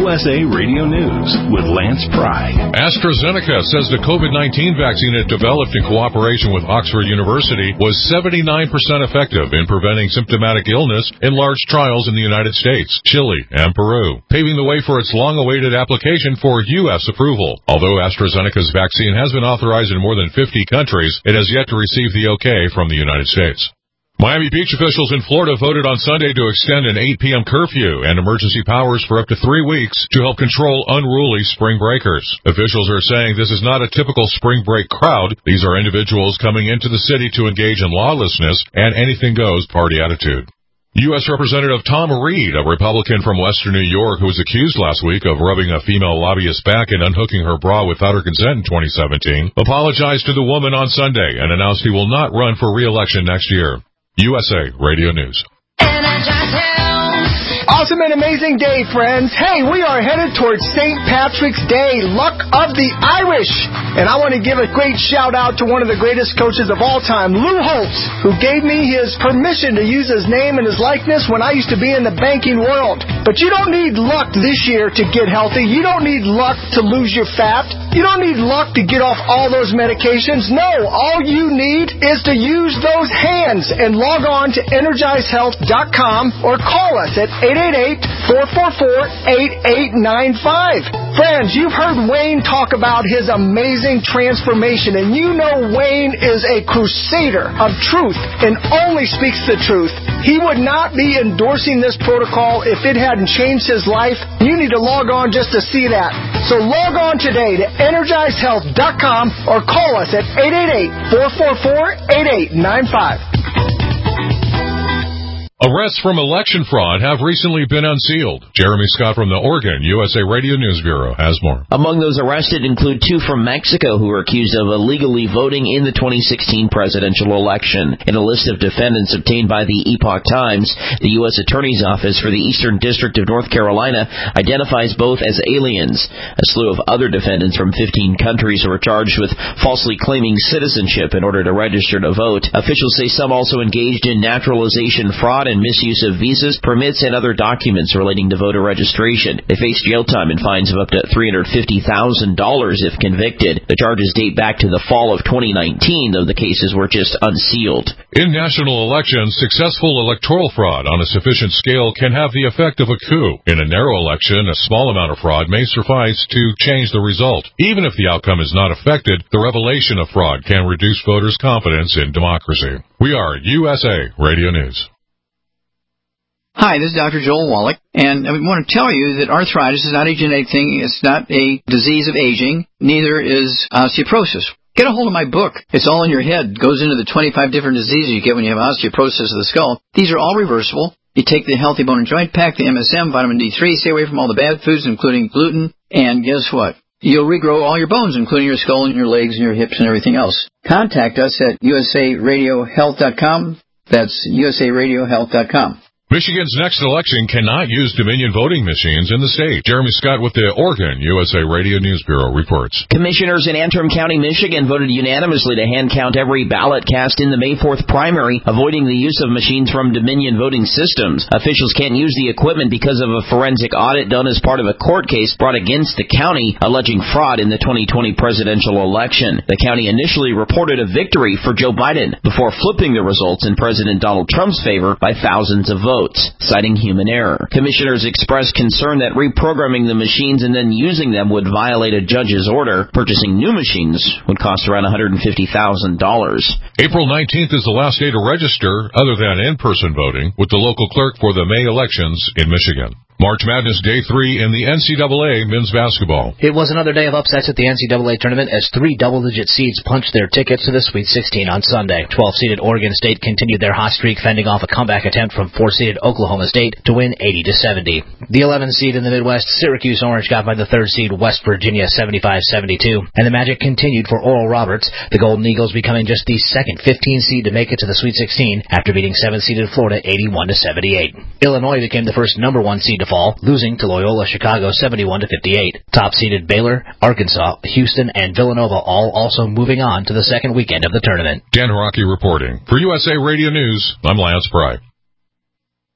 USA Radio News with Lance Pry. AstraZeneca says the COVID-19 vaccine it developed in cooperation with Oxford University was 79% effective in preventing symptomatic illness in large trials in the United States, Chile, and Peru, paving the way for its long-awaited application for U.S. approval. Although AstraZeneca's vaccine has been authorized in more than 50 countries, it has yet to receive the okay from the United States. Miami Beach officials in Florida voted on Sunday to extend an 8 p.m. curfew and emergency powers for up to 3 weeks to help control unruly spring breakers. Officials are saying this is not a typical spring break crowd. These are individuals coming into the city to engage in lawlessness and anything-goes party attitude. U.S. Representative Tom Reed, a Republican from Western New York who was accused last week of rubbing a female lobbyist back and unhooking her bra without her consent in 2017, apologized to the woman on Sunday and announced he will not run for re-election next year. USA Radio News. Awesome and amazing day, friends. Hey, we are headed towards St. Patrick's Day, Luck of the Irish. And I want to give a great shout out to one of the greatest coaches of all time, Lou Holtz, who gave me his permission to use his name and his likeness when I used to be in the banking world. But you don't need luck this year to get healthy. You don't need luck to lose your fat. You don't need luck to get off all those medications. No, all you need is to use those hands and log on to EnergizeHealth.com or call us at 888-444-8895. Friends, you've heard Wayne talk about his amazing transformation, and you know Wayne is a crusader of truth and only speaks the truth. He would not be endorsing this protocol if it hadn't changed his life. You need to log on just to see that. So log on today to EnergizeHealth.com or call us at 888-444-8895. Arrests from election fraud have recently been unsealed. Jeremy Scott from the Oregon USA Radio News Bureau has more. Among those arrested include 2 from Mexico who were accused of illegally voting in the 2016 presidential election. In a list of defendants obtained by the Epoch Times, the U.S. Attorney's Office for the Eastern District of North Carolina identifies both as aliens. A slew of other defendants from 15 countries were charged with falsely claiming citizenship in order to register to vote. Officials say some also engaged in naturalization fraud and misuse of visas, permits, and other documents relating to voter registration. They face jail time and fines of up to $350,000 if convicted. The charges date back to the fall of 2019, though the cases were just unsealed. In national elections, successful electoral fraud on a sufficient scale can have the effect of a coup. In a narrow election, a small amount of fraud may suffice to change the result. Even if the outcome is not affected, the revelation of fraud can reduce voters' confidence in democracy. We are USA Radio News. Hi, this is Dr. Joel Wallach, and I want to tell you that arthritis is not a genetic thing. It's not a disease of aging. Neither is osteoporosis. Get a hold of my book. It's all in your head. It goes into the 25 different diseases you get when you have osteoporosis of the skull. These are all reversible. You take the Healthy Bone and Joint Pack, the MSM, vitamin D3, stay away from all the bad foods, including gluten, and guess what? You'll regrow all your bones, including your skull and your legs and your hips and everything else. Contact us at usaradiohealth.com. That's usaradiohealth.com. Michigan's next election cannot use Dominion voting machines in the state. Jeremy Scott with the Oregon USA Radio News Bureau reports. Commissioners in Antrim County, Michigan voted unanimously to hand count every ballot cast in the May 4th primary, avoiding the use of machines from Dominion voting systems. Officials can't use the equipment because of a forensic audit done as part of a court case brought against the county alleging fraud in the 2020 presidential election. The county initially reported a victory for Joe Biden before flipping the results in President Donald Trump's favor by thousands of votes, citing human error. Commissioners expressed concern that reprogramming the machines and then using them would violate a judge's order. Purchasing new machines would cost around $150,000. April 19th is the last day to register, other than in-person voting, with the local clerk for the May elections in Michigan. March Madness Day 3 in the NCAA men's basketball. It was another day of upsets at the NCAA tournament as 3 double-digit seeds punched their tickets to the Sweet 16 on Sunday. 12-seeded Oregon State continued their hot streak, fending off a comeback attempt from 4-seeded Oklahoma State to win 80-70. The 11th seed in the Midwest, Syracuse Orange, got by the 3rd seed West Virginia 75-72. And the Magic continued for Oral Roberts, the Golden Eagles becoming just the second 15 seed to make it to the Sweet 16 after beating 7th-seeded Florida 81-78. Illinois became the first number 1 seed to fall, losing to Loyola Chicago 71-58. Top-seeded Baylor, Arkansas, Houston, and Villanova all also moving on to the second weekend of the tournament. Dan Hiraki reporting. For USA Radio News, I'm Lance Pry.